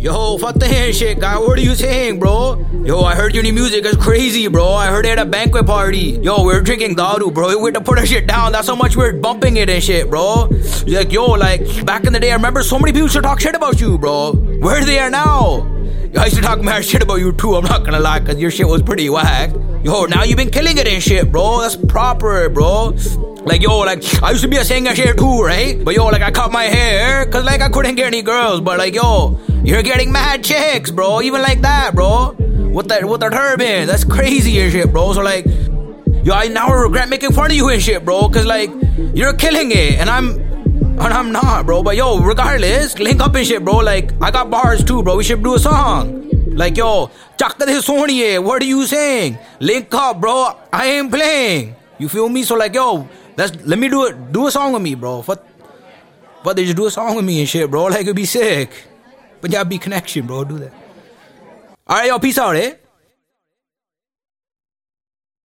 Yo, fuck the handshake, guy. What are you saying, bro? Yo, I heard your new music is crazy, bro. I heard it at a banquet party. Yo, we're drinking daru, bro. We had to put our shit down. That's how much we're bumping it and shit, bro. Like, yo, like, back in the day, I remember so many people used to talk shit about you, bro. Where they are now? Yo, I used to talk mad shit about you too, I'm not gonna lie, cause your shit was pretty whack. Yo, now you've been killing it and shit, bro. That's proper, bro. Like, yo, like, I used to be a singer shit too, right? But yo, like, I cut my hair, cause like, I couldn't get any girls. But like, yo, you're getting mad chicks, bro. Even like that, bro. With the turban, that's crazy and shit, bro. So like, yo, I now regret making fun of you and shit, bro. Cause like, you're killing it, and I'm not, bro. But yo, regardless, link up and shit, bro. Like, I got bars too, bro. We should do a song. Like, yo, chakka de soniye, what are you saying? Link up, bro. I ain't playing. You feel me? So like, yo, let me do a song with me, bro. But they just do a song with me and shit, bro. Like, it'd be sick. Punjabi connection, bro. Do that. Alright, yo, peace out, eh?